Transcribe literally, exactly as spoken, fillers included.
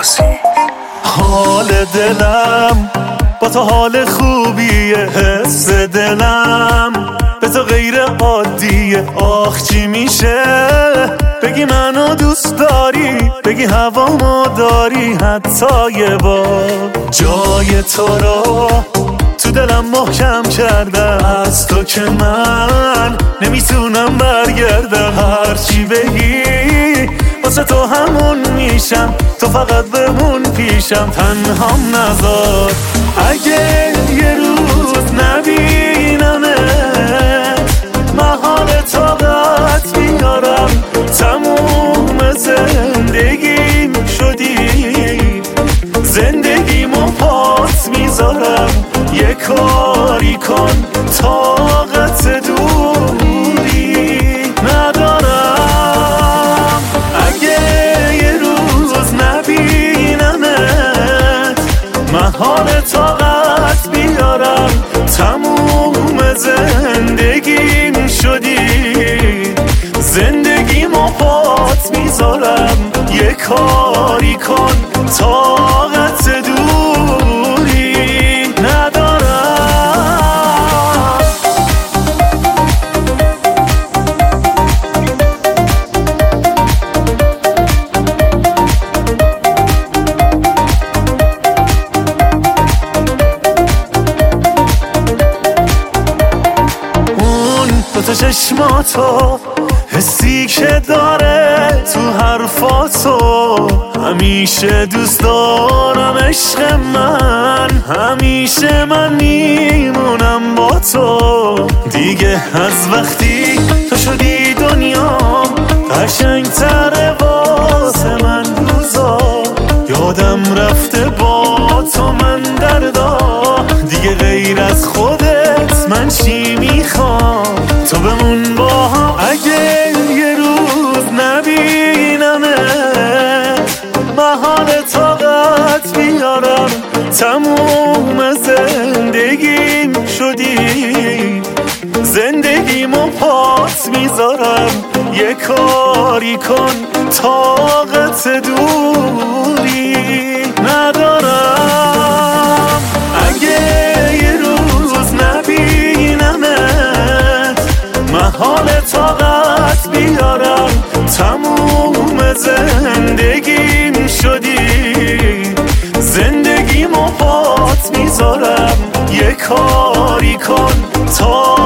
عباسی. حال دلم با تو حال خوبیه، حس دلم به تو غیر عادیه. آخ چی میشه بگی منو دوست داری، بگی هوامو داری، حتی یه بار جای تو رو تو دلم محکم کردم. از تو که من نمیتونم برگردم، هرچی بگی واسه تو همون میشم، تو فقط بمون پیشم، تنهام نذار. اگه یه روز نبینمه من حال طاقت میارم، تموم زندگیم شدی، زندگیمو پات میذارم. یه کاری کن طاقت دوری ندارم. اگه یه روز نبینمت من حال طاقت بیارم، تموم زندگیم شدی، زندگیمو پات میذارم. یه کاری کن طاقت دوری ندارم. تو چشماتو حسی که داره تو حرفاتو، همیشه دوست دارم عشق من، همیشه من میمونم با تو. دیگه از وقتی تو شدی دنیام قشنگ تره واسه من روزا، یادم رفته با تو من دردا. دیگه غیر از خودت من چی میخوام، تو بمون با هم. اگه یه روز نبینمه من حال طاقت بیارم، تموم زندگیم شدی، زندگیمو پات میذارم. یه کاری کن طاقت دوری ندارم. اگه یه روز نبینمت من حال طاقت بیارم، تموم زندگیم شدی، زندگیمو پات میذارم. یه کاری کن تا